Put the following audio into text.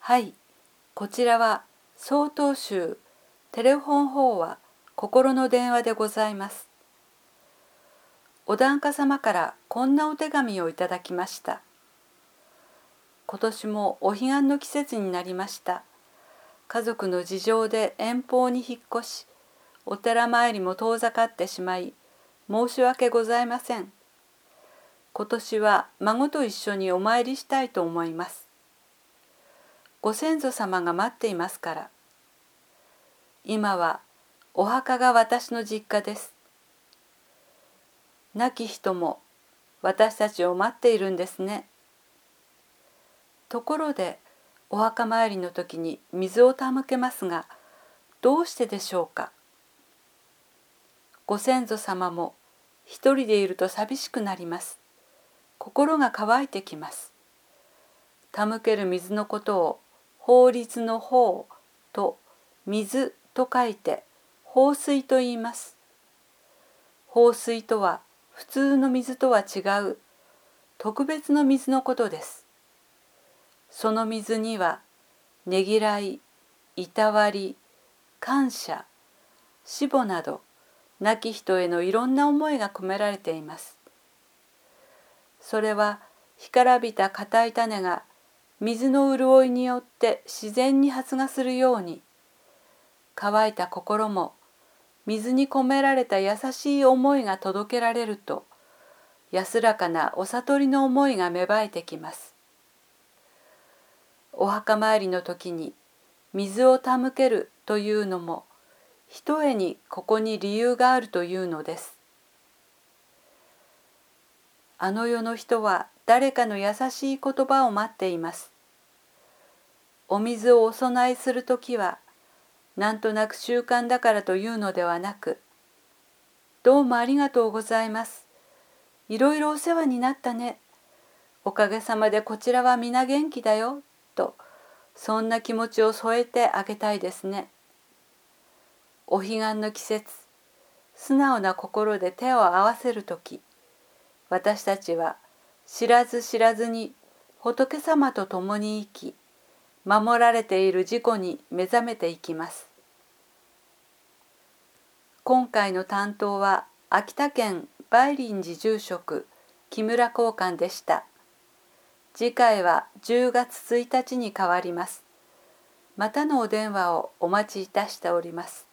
はい、こちらは曹洞宗テレフォン法話心の電話でございます。お檀家様からこんなお手紙をいただきました。今年もお彼岸の季節になりました。家族の事情で遠方に引っ越し、お寺参りも遠ざかってしまい、申し訳ございません。今年は孫と一緒にお参りしたいと思います。ご先祖様が待っていますから。今はお墓が私の実家です。亡き人も私たちを待っているんですね。ところでお墓参りの時に水を手向けますが、どうしてでしょうか。ご先祖様も一人でいると寂しくなります。心が乾いてきます。手向ける水のことを法律の法と水と書いて法水と言います。法水とは普通の水とは違う特別の水のことです。その水にはねぎらい、いたわり、感謝、死母など亡き人へのいろんな思いが込められています。それは干からびた硬い種が水の潤いによって自然に発芽するように、乾いた心も水に込められた優しい思いが届けられると、安らかなお悟りの思いが芽生えてきます。お墓参りの時に水を手向けるというのも、ひとえにここに理由があるというのです。あの世の人は誰かの優しい言葉を待っています。お水をお供えするときは、なんとなく習慣だからというのではなく、どうもありがとうございます。いろいろお世話になったね。おかげさまでこちらは皆元気だよ。と、そんな気持ちを添えてあげたいですね。お彼岸の季節、素直な心で手を合わせるとき、私たちは知らず知らずに仏様と共に生き、守られている自己に目覚めていきます。今回の担当は秋田県梅林寺住職木村光寛でした。次回は10月1日に変わります。またのお電話をお待ちいたしております。